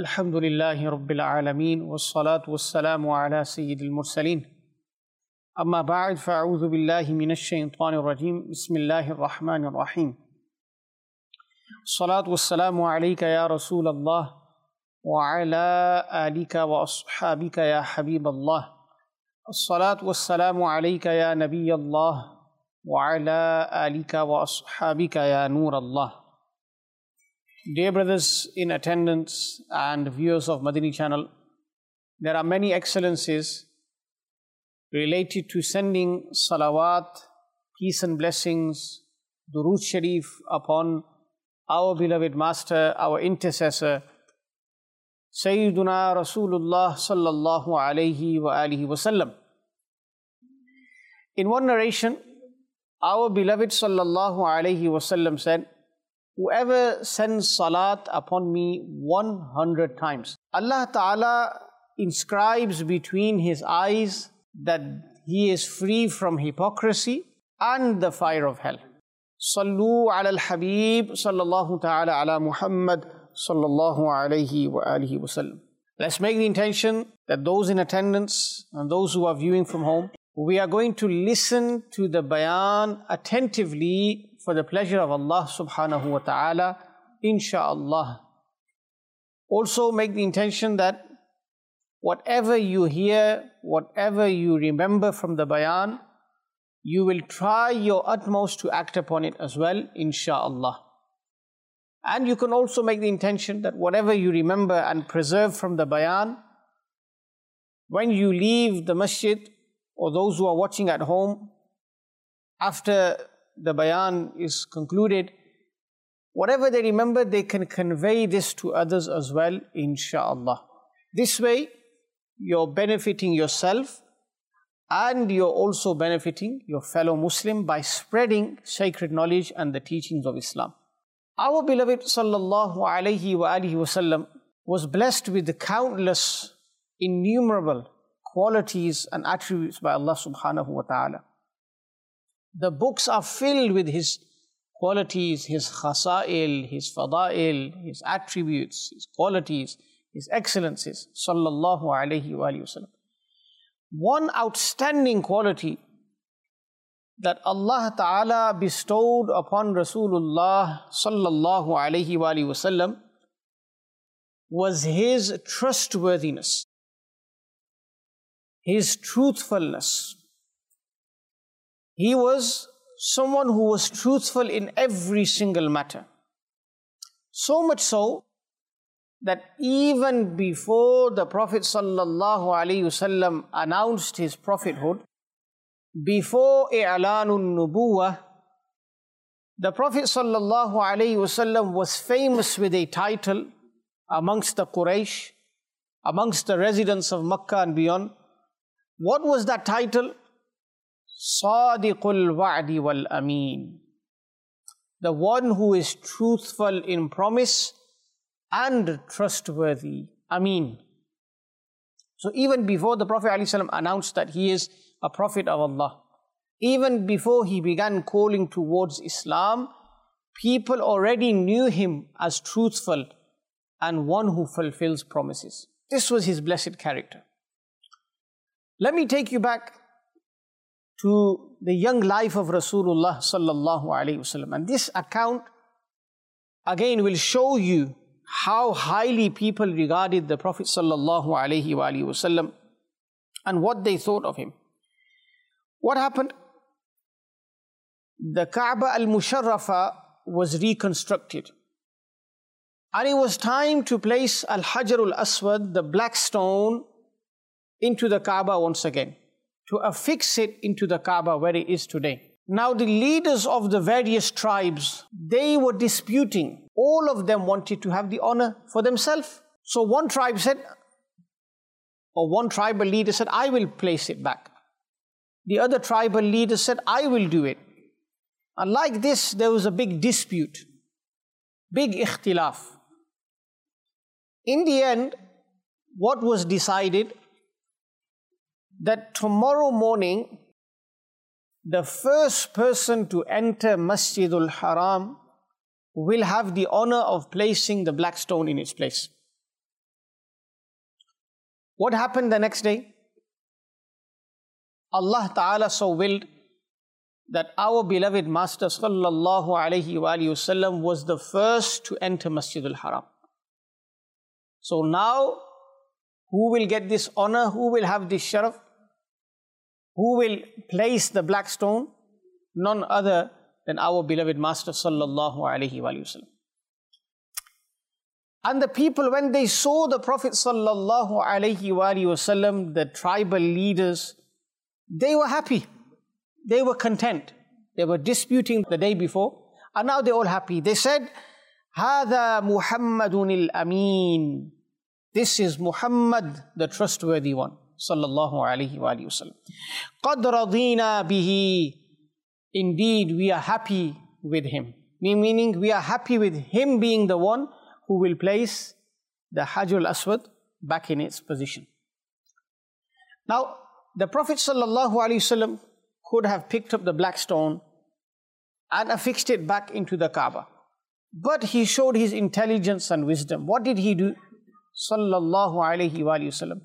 Alhamdulillahi Rabbil Alameen Wassalatu wassalamu ala Sayyidil Mursaleen Amma ba'd fa'a'udhu billahi minash shaytanir rajim Bismillahir Rahmanir Rahim Salatu wassalamu alayka ya Rasulallah wa ala alika wa ashabika ya Habiballah Salatu wassalamu alayka ya Nabiyallah wa ala alika wa ashabika ya Nurallah. Dear brothers in attendance and viewers of Madani channel, there are many excellences related to sending salawat, peace and blessings, durood sharif upon our beloved master, our intercessor, Sayyiduna Rasulullah sallallahu alayhi wa alihi wasallam. In one narration, our beloved sallallahu alayhi wasallam said, "Whoever sends salat upon me 100 times, Allah Ta'ala inscribes between his eyes that he is free from hypocrisy and the fire of hell." Sallu ala al-Habib sallallahu ta'ala ala Muhammad sallallahu alayhi wa alihi wa sallam. Let's make the intention that those in attendance and those who are viewing from home, we are going to listen to the bayan attentively for the pleasure of Allah subhanahu wa ta'ala, insha'Allah. Also make the intention that whatever you hear, whatever you remember from the bayan, you will try your utmost to act upon it as well, insha'Allah. And you can also make the intention that whatever you remember and preserve from the bayan, when you leave the masjid, or those who are watching at home, after the bayan is concluded, whatever they remember, they can convey this to others as well, insha'Allah. This way, you're benefiting yourself and you're also benefiting your fellow Muslim by spreading sacred knowledge and the teachings of Islam. Our beloved sallallahu alayhi wa alihi wasallam was blessed with the countless, innumerable qualities and attributes by Allah subhanahu wa ta'ala. The books are filled with his qualities, his khasa'il, his fada'il, his attributes, his qualities, his excellences, sallallahu alayhi wa sallam. One outstanding quality that Allah Ta'ala bestowed upon Rasulullah sallallahu alayhi wa sallam was his trustworthiness, his truthfulness. He was someone who was truthful in every single matter. So much so that even before the Prophet sallallahu alaihi wasallam announced his prophethood, before i'lanun nubuwah, the Prophet sallallahu alaihi wasallam was famous with a title amongst the Quraysh, amongst the residents of Makkah and beyond. What was that title? Sadiqul Wa'di wal Ameen, the one who is truthful in promise and trustworthy. Ameen. So even before the Prophet ﷺ announced that he is a prophet of Allah, even before he began calling towards Islam, people already knew him as truthful and one who fulfills promises. This was his blessed character. Let me take you back to the young life of Rasulullah sallallahu alaihi wasallam, and this account again will show you how highly people regarded the Prophet sallallahu alaihi wasallam and what they thought of him. What happened? The Kaaba al-Musharrafa was reconstructed, and it was time to place Al-Hajar al-Aswad, the black stone, into the Kaaba once again, to affix it into the Kaaba where it is today. Now the leaders of the various tribes, they were disputing. All of them wanted to have the honor for themselves. So one tribe said, or one tribal leader said, "I will place it back." The other tribal leader said, "I will do it." And like this, there was a big dispute, big ikhtilaf. In the end, what was decided? That tomorrow morning, the first person to enter Masjidul Haram will have the honor of placing the black stone in its place. What happened the next day? Allah Ta'ala so willed that our beloved Master Sallallahu Alaihi Wasallam was the first to enter Masjid al-Haram. So now, who will get this honor? Who will have this sharaf? Who will place the black stone? None other than our beloved Master Sallallahu Alaihi Wasallam. And the people, when they saw the Prophet Sallallahu Alaihi Wasallam, the tribal leaders, they were happy. They were content. They were disputing the day before, and now they're all happy. They said, هَذَا مُحَمَّدٌ الْأَمِينَ. This is Muhammad, the trustworthy one. Sallallahu Alaihi Wasallam. قَدْ رَضِينَا بِهِ. Indeed, we are happy with him. Meaning, we are happy with him being the one who will place the Hajar al-Aswad back in its position. Now, the Prophet Sallallahu Alaihi Wasallam could have picked up the black stone and affixed it back into the Kaaba. But he showed his intelligence and wisdom. What did he do? Sallallahu Alaihi Wasallam.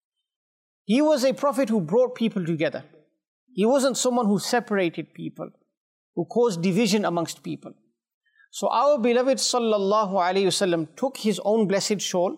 He was a prophet who brought people together. He wasn't someone who separated people, who caused division amongst people. So our beloved Sallallahu Alaihi Wasallam took his own blessed shawl,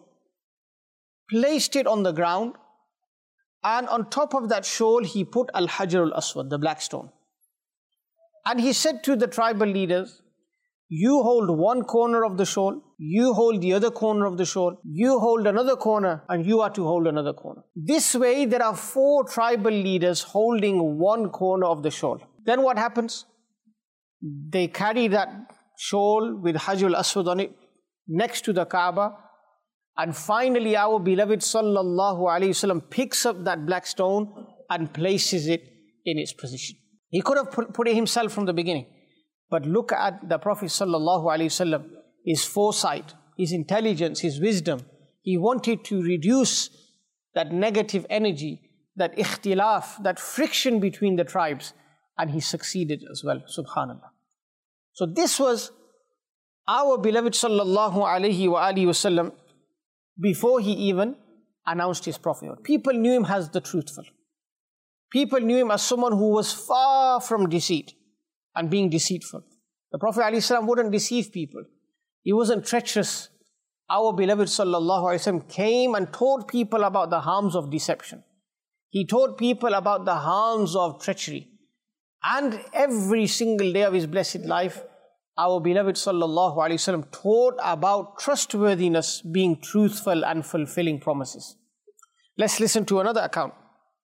placed it on the ground, and on top of that shawl, he put Al-Hajar al-Aswad, the black stone. And he said to the tribal leaders, you hold one corner of the shawl, you hold the other corner of the shawl, you hold another corner, and you are to hold another corner. This way, there are 4 tribal leaders holding one corner of the shawl. Then what happens? They carry that shawl with Hajar al-Aswad on it next to the Kaaba. And finally, our beloved Sallallahu Alaihi Wasallam picks up that black stone and places it in its position. He could have put it himself from the beginning. But look at the Prophet Sallallahu Alaihi Wasallam, his foresight, his intelligence, his wisdom. He wanted to reduce that negative energy, that ikhtilaf, that friction between the tribes. And he succeeded as well, subhanallah. So this was our beloved Sallallahu Alaihi Wasallam before he even announced his prophethood. People knew him as the truthful. People knew him as someone who was far from deceit and being deceitful. The Prophet ﷺ wouldn't deceive people. He wasn't treacherous. Our beloved Sallallahu Alaihi Wasallam came and taught people about the harms of deception. He taught people about the harms of treachery. And every single day of his blessed life, our beloved Sallallahu Alaihi Wasallam taught about trustworthiness, being truthful and fulfilling promises. Let's listen to another account.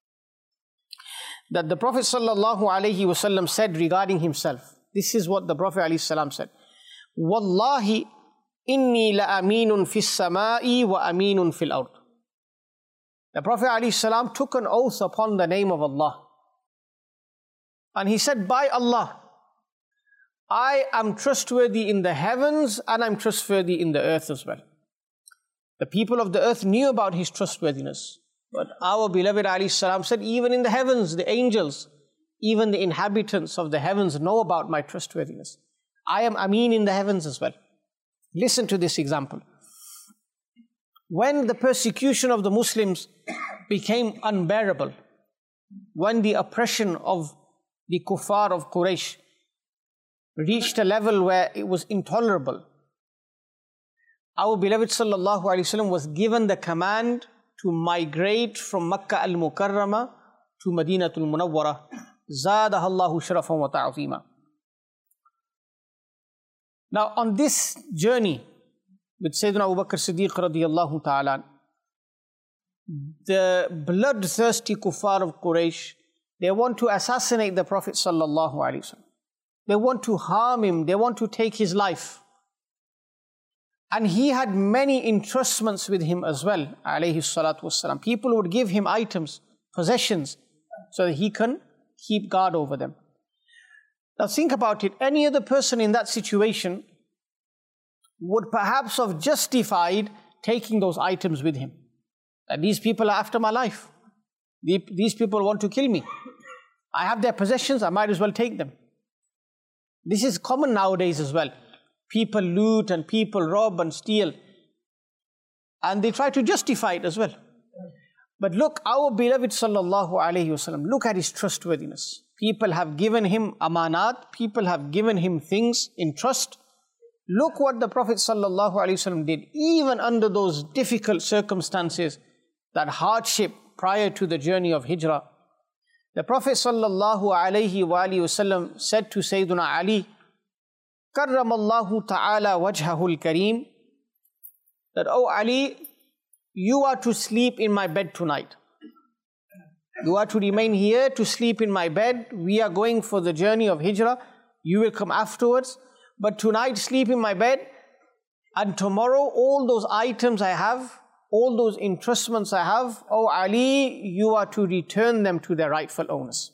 That the Prophet Sallallahu Alaihi Wasallam said regarding himself. This is what the Prophet Alaihi Wasallam said. Wallahi inni la aminun fis sama'i wa aminun fil ard. The Prophet Alaihi Wasallam took an oath upon the name of Allah. And he said, by Allah, I am trustworthy in the heavens and I'm trustworthy in the earth as well. The people of the earth knew about his trustworthiness. But our beloved alayhi salam said, even in the heavens, the angels, even the inhabitants of the heavens know about my trustworthiness. I am Ameen in the heavens as well. Listen to this example. When the persecution of the Muslims became unbearable, when the oppression of the kuffar of Quraysh reached a level where it was intolerable, our beloved Sallallahu Alaihi Wasallam was given the command to migrate from Makkah al-Mukarramah to Madinatul Munawwarah. Zadaha Allahu sharafan wa ta'zima. Now on this journey with Sayyidina Abu Bakr Siddiq radiyallahu ta'ala, the bloodthirsty kuffar of Quraysh, they want to assassinate the Prophet Sallallahu Alaihi Wasallam. They want to harm him, they want to take his life. And he had many entrustments with him as well, alayhi salatu wassalam. People would give him items, possessions, so that he can keep guard over them. Now think about it, any other person in that situation would perhaps have justified taking those items with him. That these people are after my life. These people want to kill me. I have their possessions, I might as well take them. This is common nowadays as well. People loot and people rob and steal. And they try to justify it as well. But look, our beloved sallallahu alayhi wasallam, look at his trustworthiness. People have given him amanat, people have given him things in trust. Look what the Prophet sallallahu alayhi wasallam did, even under those difficult circumstances, that hardship prior to the journey of Hijrah. The Prophet sallallahu alayhi wasallam said to Sayyidina Ali, Karramallahu ta'ala wajhahul kareem, that, "Oh Ali, you are to sleep in my bed tonight. You are to remain here to sleep in my bed. We are going for the journey of Hijrah. You will come afterwards. But tonight sleep in my bed. And tomorrow all those items I have, all those entrustments I have, oh Ali, you are to return them to their rightful owners."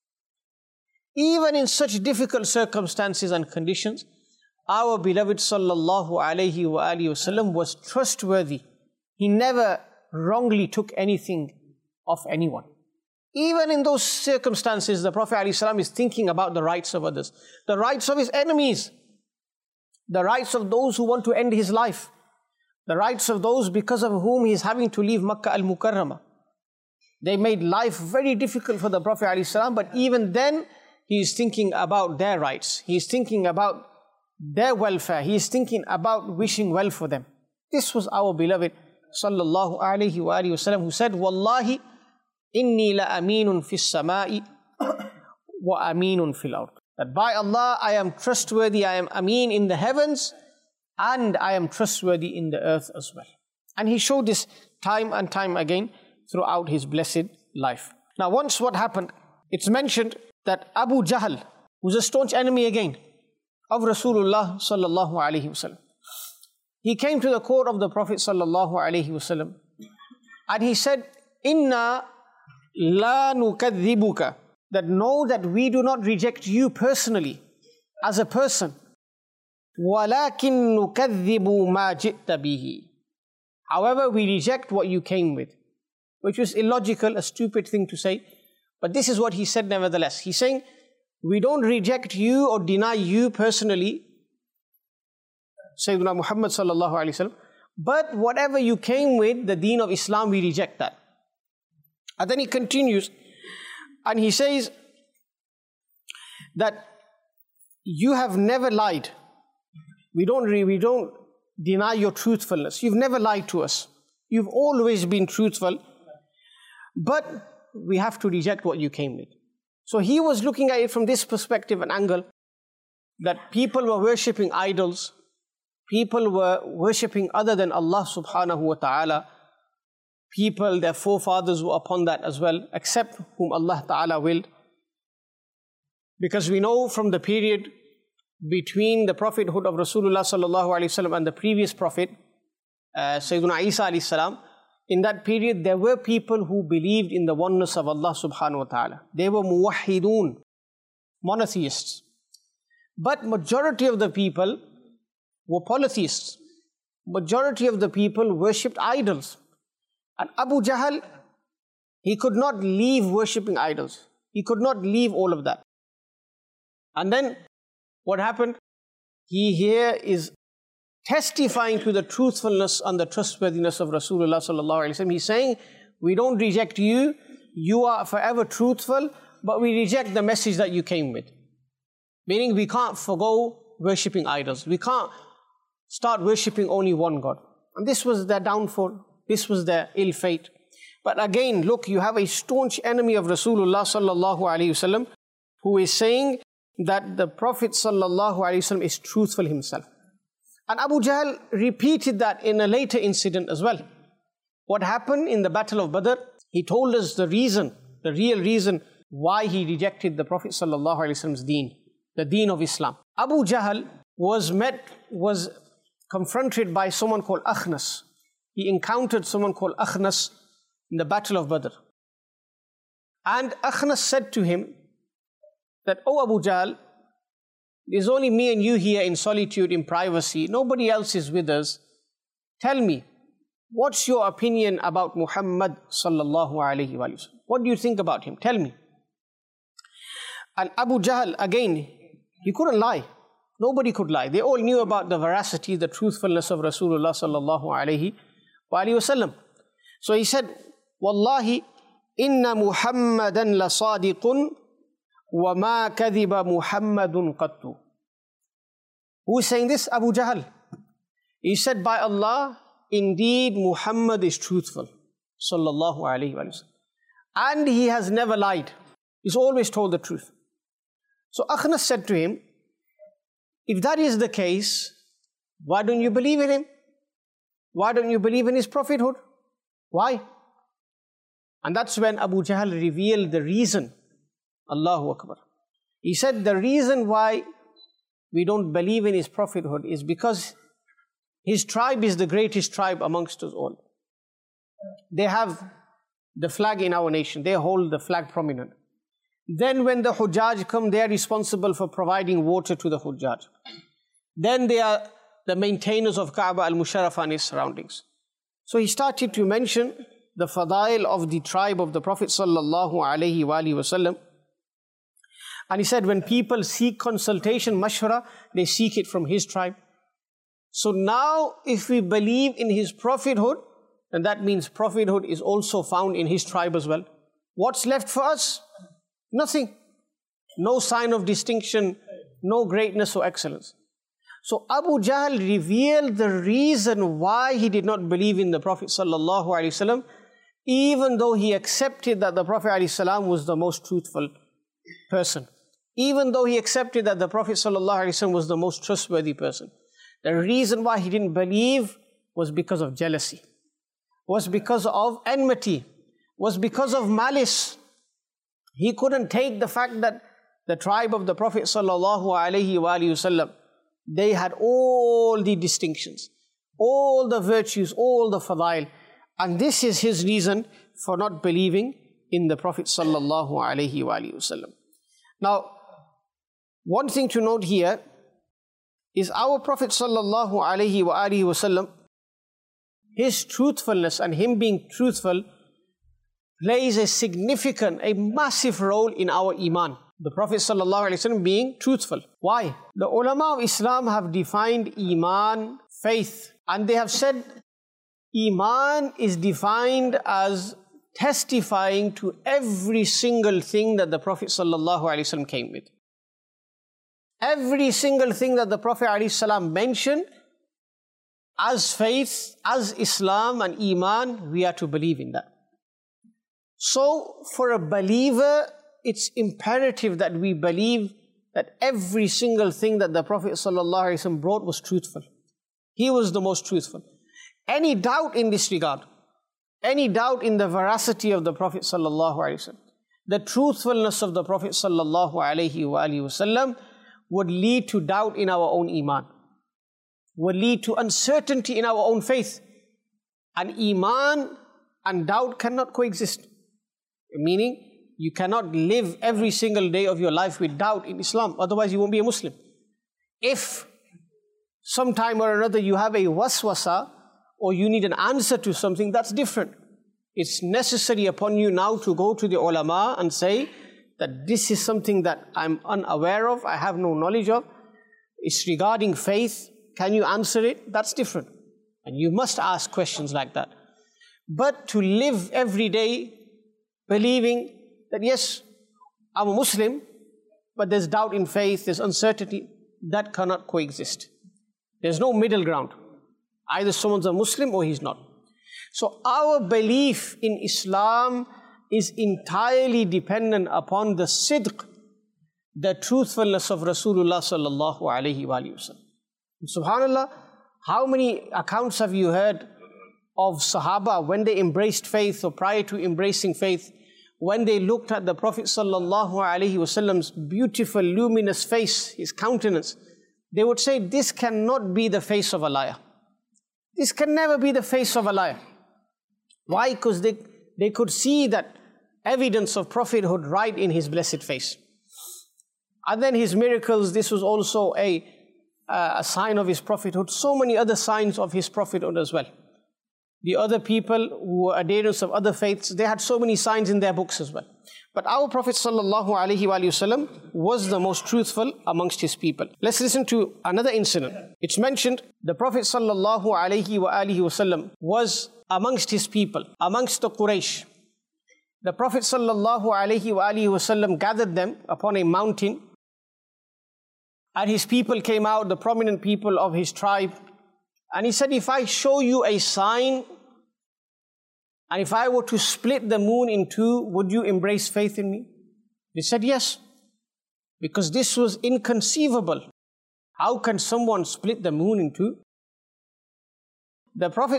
Even in such difficult circumstances and conditions, our beloved sallallahu alayhi wasallam was trustworthy. He never wrongly took anything of anyone. Even in those circumstances, the Prophet ﷺ is thinking about the rights of others, the rights of his enemies, the rights of those who want to end his life, the rights of those because of whom he is having to leave Makkah al-Mukarramah. They made life very difficult for the Prophet ﷺ, but even then, he is thinking about their rights. He is thinking about their welfare. He is thinking about wishing well for them. This was our beloved sallallahu alayhi wa sallam, who said, "Wallahi, inni la aminun fis sama'i wa aminun fil ard." That by Allah, I am trustworthy, I am ameen in the heavens, and I am trustworthy in the earth as well. And he showed this time and time again throughout his blessed life. Now once what happened, it's mentioned that Abu Jahl was a staunch enemy again of Rasulullah sallallahu alaihi wasallam. He came to the court of the Prophet sallallahu alaihi wasallam and he said, "Inna la nukadhibuka," that know that we do not reject you personally as a person. وَلَكِنْ نُكَذِّبُ مَا جِئْتَ بِهِ. However, we reject what you came with, which was illogical, a stupid thing to say. But this is what he said nevertheless. He's saying, we don't reject you or deny you personally, Sayyidina Muhammad sallallahu alaihi wasallam, but whatever you came with, the deen of Islam, we reject that. And then he continues, and he says that you have never lied. We don't deny your truthfulness. You've never lied to us. You've always been truthful, but we have to reject what you came with. So he was looking at it from this perspective and angle, that people were worshipping idols, people were worshipping other than Allah subhanahu wa ta'ala, people, their forefathers were upon that as well, except whom Allah ta'ala willed. Because we know from the period between the prophethood of Rasulullah sallallahu alaihi wasallam and the previous prophet, Sayyidina Isa alayhi salam, in that period there were people who believed in the oneness of Allah subhanahu wa ta'ala. They were muwahhidun, monotheists. But majority of the people were polytheists. Majority of the people worshipped idols. And Abu Jahl, he could not leave worshipping idols. He could not leave all of that. And then what happened? He here is testifying to the truthfulness and the trustworthiness of Rasulullah sallallahu alaihi wasallam. He's saying, we don't reject you, you are forever truthful, but we reject the message that you came with. Meaning we can't forgo worshipping idols. We can't start worshipping only one God. And this was their downfall. This was their ill fate. But again, look, you have a staunch enemy of Rasulullah sallallahu alaihi wasallam who is saying that the Prophet sallallahu alaihi wasallam is truthful himself. And Abu Jahl repeated that in a later incident as well. What happened in the Battle of Badr? He told us the reason, the real reason why he rejected the Prophet sallallahu alaihi wasallam's deen, the deen of Islam. Abu Jahl was confronted by someone called Akhnas. He encountered someone called Akhnas in the Battle of Badr. And Akhnas said to him that, "Oh Abu Jahl, there's only me and you here in solitude, in privacy. Nobody else is with us. Tell me, what's your opinion about Muhammad sallallahu alaihi wasallam? What do you think about him? Tell me." And Abu Jahl, again, he couldn't lie. Nobody could lie. They all knew about the veracity, the truthfulness of Rasulullah sallallahu alaihi wasallam. So he said, Wallahi, inna Muhammadan la sadiqun wa ma kadhiba Muhammadun qattu. Who is saying this? Abu Jahl. He said, by Allah, indeed Muhammad is truthful. Sallallahu alayhi wa sallam. And he has never lied. He's always told the truth. So Akhnas said to him, if that is the case, why don't you believe in him? Why don't you believe in his prophethood? Why? And that's when Abu Jahl revealed the reason. Allahu Akbar. He said the reason why we don't believe in his prophethood is because his tribe is the greatest tribe amongst us all. They have the flag in our nation. They hold the flag prominent. Then when the Hujjaj come, they are responsible for providing water to the Hujjaj. Then they are the maintainers of Kaaba al-Musharraf and its surroundings. So he started to mention the fadail of the tribe of the Prophet sallallahu alaihi wasallam. And he said when people seek consultation, mashwara, they seek it from his tribe. So now if we believe in his prophethood, then that means prophethood is also found in his tribe as well. What's left for us? Nothing. No sign of distinction, no greatness or excellence. So Abu Jahl revealed the reason why he did not believe in the Prophet sallallahu alaihi wasallam, even though he accepted that the Prophet alaihi salam was the most truthful person. Even though he accepted that the Prophet sallallahu alaihi wasallam was the most trustworthy person. The reason why he didn't believe was because of jealousy, was because of enmity, was because of malice. He couldn't take the fact that the tribe of the Prophet sallallahu alaihi wasallam, they had all the distinctions, all the virtues, all the fadail. And this is his reason for not believing in the Prophet sallallahu alaihi wasallam. Now, one thing to note here is our Prophet sallallahu alaihi wasallam, his truthfulness and him being truthful plays a significant, a massive role in our iman. The Prophet ﷺ being truthful. Why? The ulama of Islam have defined iman, faith, and they have said iman is defined as testifying to every single thing that the Prophet ﷺ came with. Every single thing that the Prophet ﷺ mentioned as faith, as Islam and iman, we are to believe in that. So for a believer, it's imperative that we believe that every single thing that the Prophet ﷺ brought was truthful. He was the most truthful. Any doubt in this regard, any doubt in the veracity of the Prophet ﷺ, the truthfulness of the Prophet ﷺ would lead to doubt in our own iman, would lead to uncertainty in our own faith. And iman and doubt cannot coexist. Meaning, you cannot live every single day of your life with doubt in Islam, otherwise you won't be a Muslim. If sometime or another you have a waswasa, or you need an answer to something, that's different. It's necessary upon you now to go to the ulama and say that this is something that I'm unaware of, I have no knowledge of, it's regarding faith, can you answer it? That's different. And you must ask questions like that. But to live every day believing that yes, I'm a Muslim, but there's doubt in faith, there's uncertainty, that cannot coexist. There's no middle ground. Either someone's a Muslim or he's not. So our belief in Islam is entirely dependent upon the sidq, the truthfulness of Rasulullah sallallahu alaihi wasallam. SubhanAllah, how many accounts have you heard of Sahaba when they embraced faith or prior to embracing faith, when they looked at the Prophet sallallahu alaihi wasallam's beautiful luminous face, his countenance, they would say, this cannot be the face of a liar. This can never be the face of a liar. Why? Because they could see that evidence of prophethood right in his blessed face. And then his miracles, this was also a sign of his prophethood. So many other signs of his prophethood as well. The other people who were adherents of other faiths, they had so many signs in their books as well. But our Prophet ﷺ was the most truthful amongst his people. Let's listen to another incident. It's mentioned the Prophet ﷺ was amongst his people, amongst the Quraysh. The Prophet ﷺ gathered them upon a mountain, and his people came out, the prominent people of his tribe, and he said, if I show you a sign, and if I were to split the moon in two, would you embrace faith in me? They said yes, because this was inconceivable. How can someone split the moon in two? The Prophet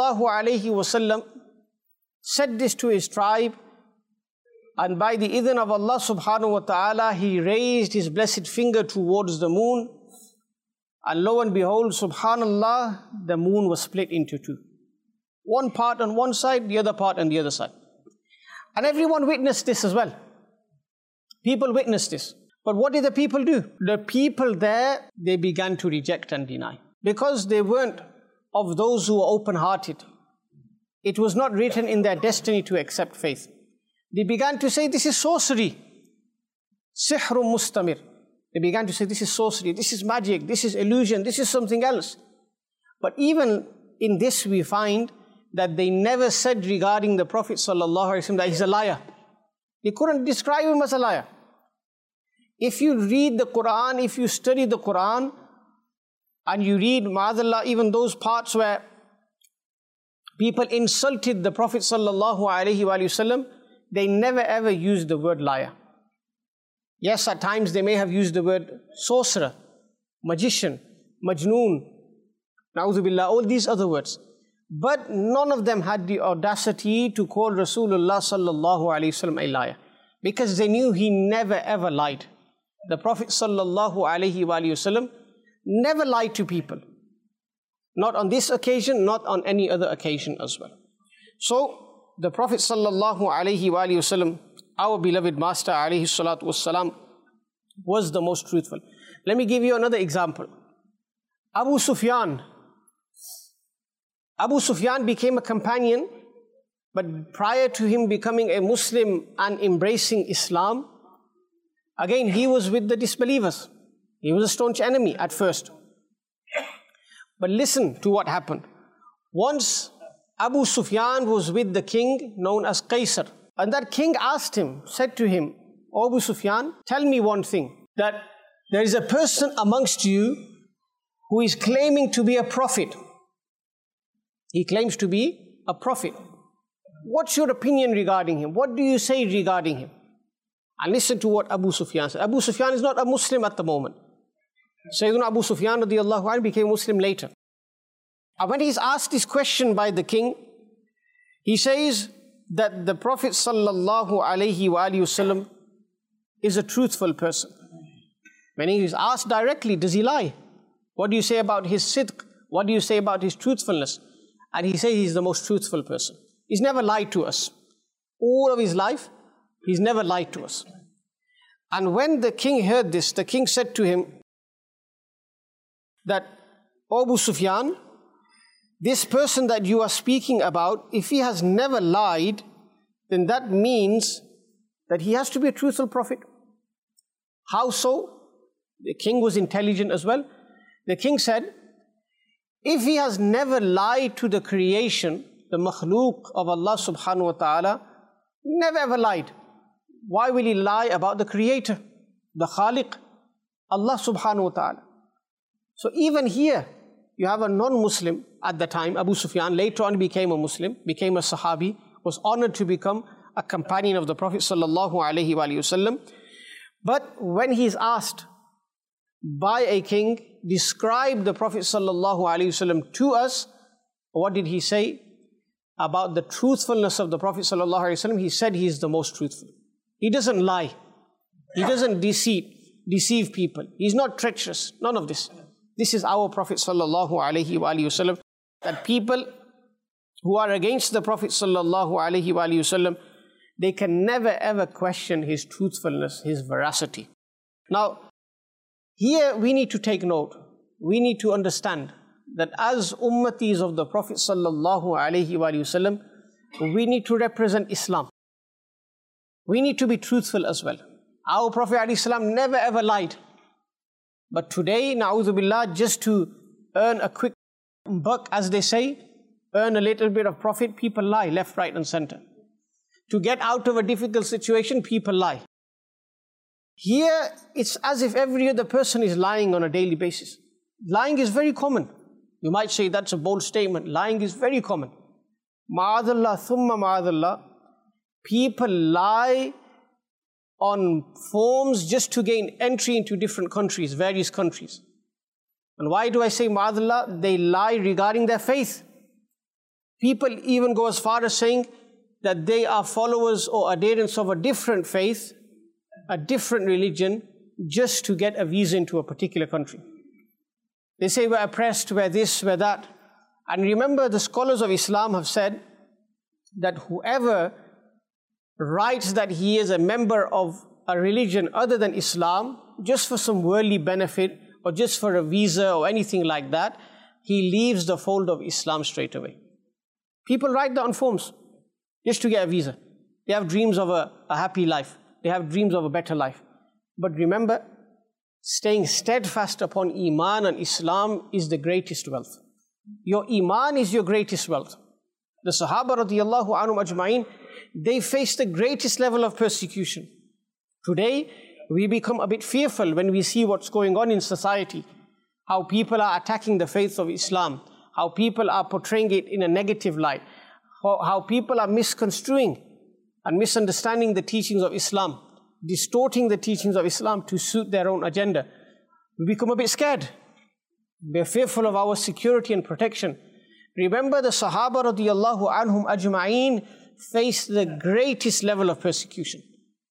ﷺ said this to his tribe, and by the idhn of Allah subhanahu wa ta'ala, he raised his blessed finger towards the moon, and lo and behold, subhanallah, the moon was split into two. One part on one side, the other part on the other side. And everyone witnessed this as well. People witnessed this. But what did the people do? The people there, they began to reject and deny. Because they weren't of those who were open-hearted. It was not written in their destiny to accept faith. They began to say, this is sorcery. Sihrun mustamir. They began to say, this is sorcery, this is magic, this is illusion, this is something else. But even in this we find that they never said regarding the Prophet ﷺ that he's a liar. They couldn't describe him as a liar. If you read the Quran, if you study the Quran, and you read, ma'adallah, even those parts where people insulted the Prophet ﷺ, they never ever used the word liar. Yes, at times they may have used the word sorcerer, magician, majnoon, na'udhu billah, all these other words. But none of them had the audacity to call Rasulullah sallallahu alayhi wasallam a liar, because they knew he never ever lied. The Prophet sallallahu alayhi wasallam never lied to people. Not on this occasion, not on any other occasion as well. So, the Prophet sallallahu alayhi wasallam, our beloved Master alayhi salatu wassalam, was the most truthful. Let me give you another example. Abu Sufyan. Abu Sufyan became a companion, but prior to him becoming a Muslim and embracing Islam, again he was with the disbelievers. He was a staunch enemy at first. But listen to what happened. Once Abu Sufyan was with the king known as Qaisar, and that king asked him, said to him, "O Abu Sufyan, tell me one thing, that there is a person amongst you who is claiming to be a prophet. He claims to be a prophet. What's your opinion regarding him? What do you say regarding him?" And listen to what Abu Sufyan said. Abu Sufyan is not a Muslim at the moment. Sayyidina Abu Sufyan radiallahu anhu became Muslim later. And when he's asked this question by the king, he says that the Prophet sallallahu alayhi wasallam is a truthful person. When he is asked directly, does he lie? What do you say about his sidq? What do you say about his truthfulness? And he says he's the most truthful person. He's never lied to us. All of his life, he's never lied to us. And when the king heard this, the king said to him that, "O Abu Sufyan, this person that you are speaking about, if he has never lied, then that means that he has to be a truthful prophet." How so? The king was intelligent as well. The king said, if he has never lied to the creation, the makhluk of Allah subhanahu wa ta'ala, never ever lied, why will he lie about the creator, the khaliq, Allah subhanahu wa ta'ala? So even here, you have a non-Muslim at the time, Abu Sufyan, later on became a Muslim, became a Sahabi, was honored to become a companion of the Prophet sallallahu alaihi wasallam. But when he is asked by a king, describe the Prophet sallallahu alaihi wasallam to us, what did he say about the truthfulness of the Prophet sallallahu alaihi wasallam? He said he is the most truthful. He doesn't lie. He doesn't deceive people. He's not treacherous. None of this. This is our Prophet sallallahu alaihi wasallam. That people who are against the Prophet sallallahu alaihi wasallam, they can never ever question his truthfulness, his veracity. Now, here we need to take note. We need to understand that as ummatis of the Prophet sallallahu alaihi wasallam, we need to represent Islam. We need to be truthful as well. Our Prophet alayhi salam never ever lied. But today, na'udhu billah, just to earn a quick buck, as they say, earn a little bit of profit, people lie left, right and center. To get out of a difficult situation, people lie. Here, it's as if every other person is lying on a daily basis. Lying is very common. You might say that's a bold statement. Lying is very common. Ma'adallah, thumma ma'adallah. People lie on forms just to gain entry into different countries, various countries. And why do I say ma'adallah? They lie regarding their faith. People even go as far as saying that they are followers or adherents of a different faith, a different religion, just to get a visa into a particular country. They say we're oppressed, we're this, we're that. And remember, the scholars of Islam have said that whoever writes that he is a member of a religion other than Islam, just for some worldly benefit, or just for a visa or anything like that, he leaves the fold of Islam straight away. People write that on forms just to get a visa. They have dreams of a happy life. They have dreams of a better life. But remember, staying steadfast upon Iman and Islam is the greatest wealth. Your Iman is your greatest wealth. The Sahaba radiyallahu anhum ajma'in, they faced the greatest level of persecution. Today, we become a bit fearful when we see what's going on in society, how people are attacking the faith of Islam, how people are portraying it in a negative light, how people are misconstruing and misunderstanding the teachings of Islam, distorting the teachings of Islam to suit their own agenda. We become a bit scared. We're fearful of our security and protection. Remember, the Sahaba radiyallahu anhum ajma'in faced the greatest level of persecution.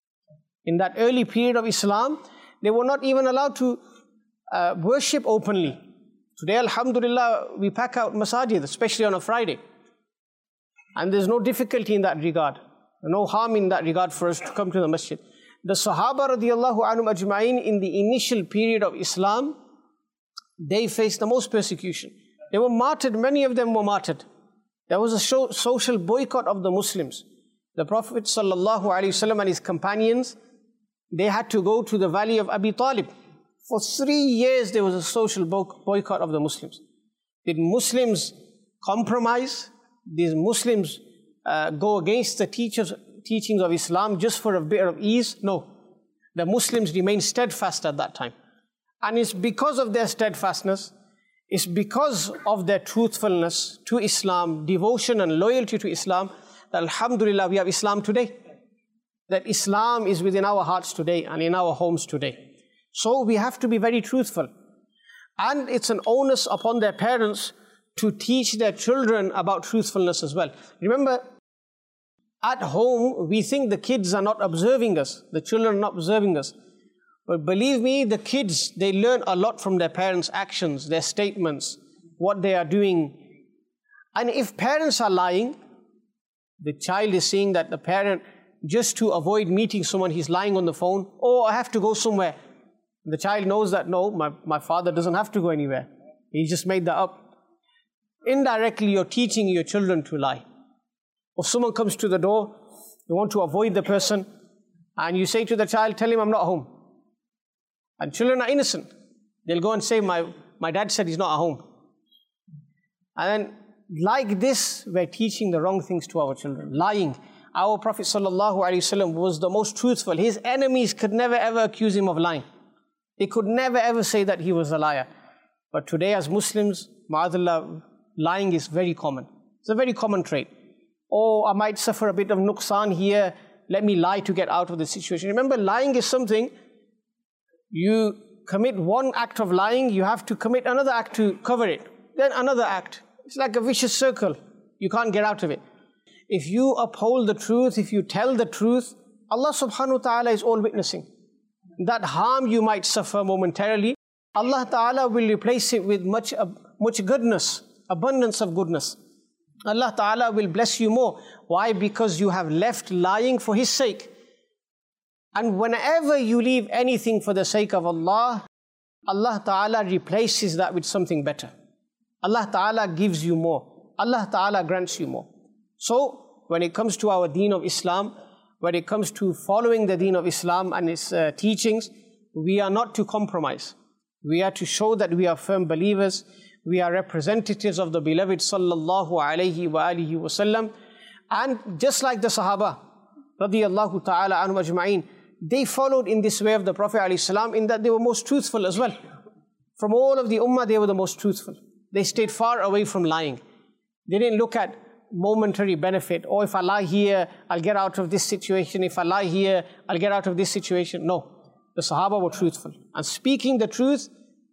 In that early period of Islam, they were not even allowed to worship openly. Today, alhamdulillah, we pack out masajid, especially on a Friday. And there's no difficulty in that regard, no harm in that regard for us to come to the masjid. The Sahaba radiyallahu anhum ajma'in in the initial period of Islam, they faced the most persecution. They were martyred, many of them were martyred. There was a social boycott of the Muslims. The Prophet sallallahu alaihi wasallam and his companions, they had to go to the valley of Abi Talib. For 3 years there was a social boycott of the Muslims. Did Muslims compromise? Did Muslims go against the teachings of Islam just for a bit of ease? No. The Muslims remained steadfast at that time. And it's because of their steadfastness, it's because of their truthfulness to Islam, devotion and loyalty to Islam, that alhamdulillah we have Islam today. That Islam is within our hearts today and in our homes today. So we have to be very truthful. And it's an onus upon their parents to teach their children about truthfulness as well. Remember, at home, we think the kids are not observing us. The children are not observing us. But believe me, the kids, they learn a lot from their parents' actions, their statements, what they are doing. And if parents are lying, the child is seeing that the parent, just to avoid meeting someone, he's lying on the phone. Oh, I have to go somewhere. The child knows that, no, my father doesn't have to go anywhere. He just made that up. Indirectly, you're teaching your children to lie. Or someone comes to the door, you want to avoid the person, and you say to the child, tell him I'm not home. And children are innocent. They'll go and say, my dad said he's not at home. And then, like this, we're teaching the wrong things to our children. Lying. Our Prophet ﷺ was the most truthful. His enemies could never ever accuse him of lying. They could never ever say that he was a liar. But today as Muslims, ma'adallah, lying is very common. It's a very common trait. Oh, I might suffer a bit of nuqsan here, let me lie to get out of the situation. Remember, lying is something, you commit one act of lying, you have to commit another act to cover it. Then another act. It's like a vicious circle. You can't get out of it. If you uphold the truth, if you tell the truth, Allah subhanahu wa ta'ala is all witnessing. That harm you might suffer momentarily, Allah ta'ala will replace it with much goodness, abundance of goodness. Allah ta'ala will bless you more. Why? Because you have left lying for His sake. And whenever you leave anything for the sake of Allah, Allah ta'ala replaces that with something better. Allah ta'ala gives you more. Allah ta'ala grants you more. So, when it comes to our deen of Islam, when it comes to following the deen of Islam and its teachings, we are not to compromise. We are to show that we are firm believers. We are representatives of the beloved sallallahu alayhi wa alihi wasallam. And just like the Sahaba, radiyallahu ta'ala anhum ajma'in, they followed in this way of the Prophet alayhi salam, in that they were most truthful as well. From all of the ummah, they were the most truthful. They stayed far away from lying. They didn't look at momentary benefit. Oh, if I lie here, I'll get out of this situation. If I lie here, I'll get out of this situation. No. The Sahaba were truthful. And speaking the truth,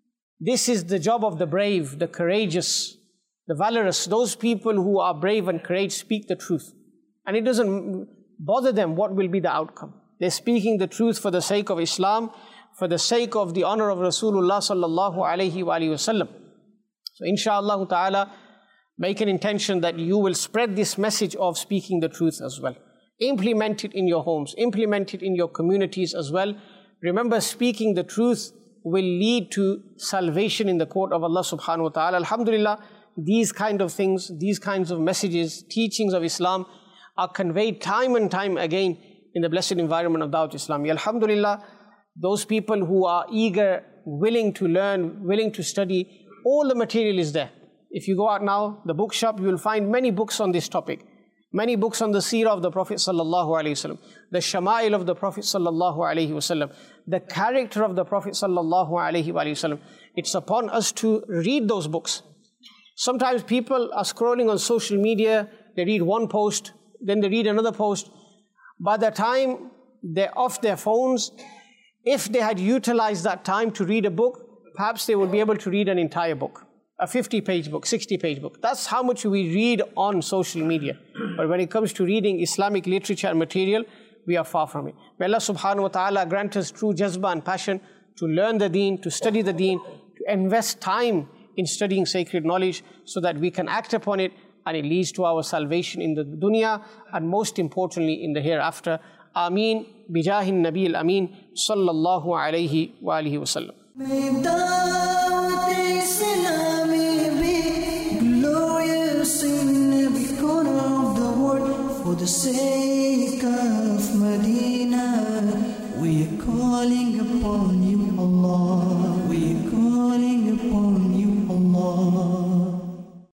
this is the job of the brave, the courageous, the valorous. Those people who are brave and courageous speak the truth. And it doesn't bother them what will be the outcome. They're speaking the truth for the sake of Islam, for the sake of the honor of Rasulullah sallallahu alayhi wa alihi wasallam. So inshaAllah ta'ala, make an intention that you will spread this message of speaking the truth as well. Implement it in your homes, implement it in your communities as well. Remember, speaking the truth will lead to salvation in the court of Allah subhanahu wa ta'ala. Alhamdulillah, these kind of things, these kinds of messages, teachings of Islam are conveyed time and time again in the blessed environment of Dawat Islami. Alhamdulillah, those people who are eager, willing to learn, willing to study, all the material is there. If you go out now, the bookshop, you will find many books on this topic. Many books on the seerah of the Prophet sallallahu alaihi wasallam, the shama'il of the Prophet sallallahu alaihi wasallam, the character of the Prophet sallallahu alaihi wasallam. It's upon us to read those books. Sometimes people are scrolling on social media, they read one post, then they read another post. By the time they're off their phones, if they had utilized that time to read a book, perhaps they would be able to read an entire book. A 50-page book, 60-page book. That's how much we read on social media. But when it comes to reading Islamic literature and material, we are far from it. May Allah subhanahu wa ta'ala grant us true jazba and passion to learn the deen, to study the deen, to invest time in studying sacred knowledge so that we can act upon it and it leads to our salvation in the dunya and most importantly in the hereafter. Ameen. Bijahin Nabi al-Ameen. Sallallahu alayhi wa alihi wa sallam. For the sake of Medina, we are calling upon you, Allah.